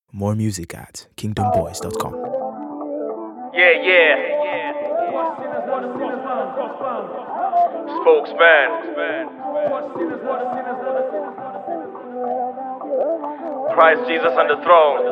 More music at kingdomboys.com. Yeah. Spokesman. Christ Jesus on the throne.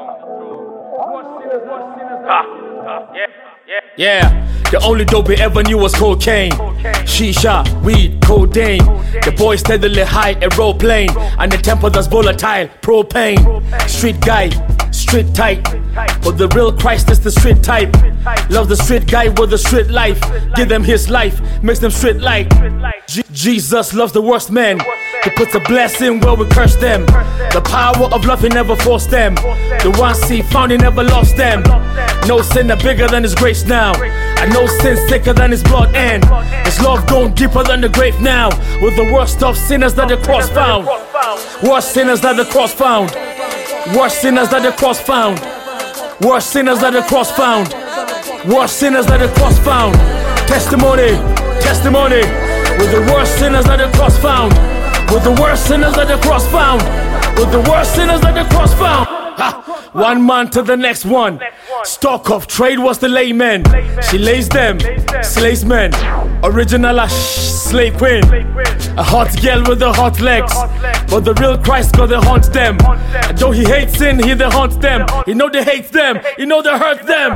Yeah, the only dope we ever knew was cocaine. Shisha, weed, codeine. The boy steadily high aeroplane, and the temper that's volatile, propane. Street guy, street tight, but the real Christ is the street type. Love the street guy with the street life. Give them his life, makes them street like. Jesus loves the worst men. He puts a blessing where we curse them. The power of love, he never forced them. The ones he found, he never lost them. No sin are bigger than his grace now, and no sin thicker than his blood, and his love going deeper than the grave now. With the worst of sinners that the cross found. Worst sinners that the cross found. Worst sinners that the cross found. Worst sinners that the cross found. Worst sinners that the cross found. Testimony, testimony. With the worst sinners that the cross found. With the worst sinners that the cross found. With the worst sinners that the cross found. Ha! One man to the next one. Stock of trade was the layman. She lays them, slays men. Original slave queen. A hot girl with the hot legs, but the real Christ God that haunts them. And though he hates sin, he that haunts them. He know they hate them, he know they hurt them.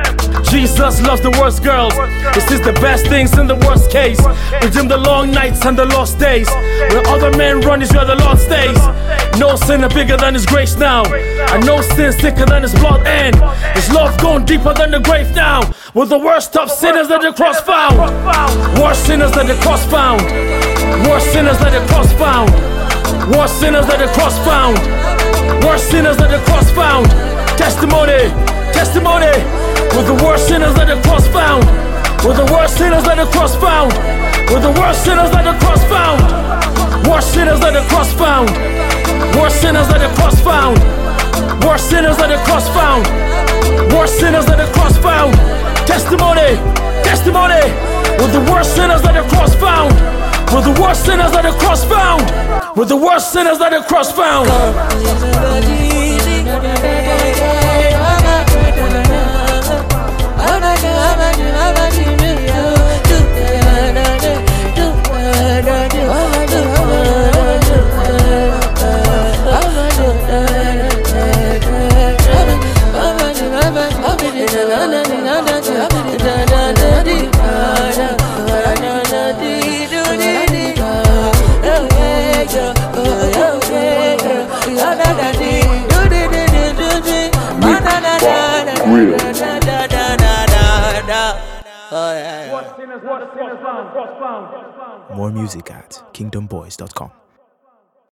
Jesus loves the worst girls. This is the best things in the worst case. Redeem the long nights and the lost days. Where other men run is where the Lord stays. No sin are bigger than his grace now, and no sin thicker than his blood, and his love going deeper than the grave now. With the worst of sinners that the cross found. Worst sinners that the cross found. Worst sinners that the cross found. Worst sinners that the cross found. Worst sinners that the cross found. Testimony, testimony. With the worst sinners that the cross found. With the worst sinners that the cross found. With the worst sinners that the cross found. Worst sinners that the cross found. Worst sinners that the cross found. Worst sinners that the cross found. Worst sinners that the cross found. Testimony, testimony. With the worst sinners that the cross found. With the worst sinners that the cross found. With the worst sinners that the cross found. More music at kingdomboys.com.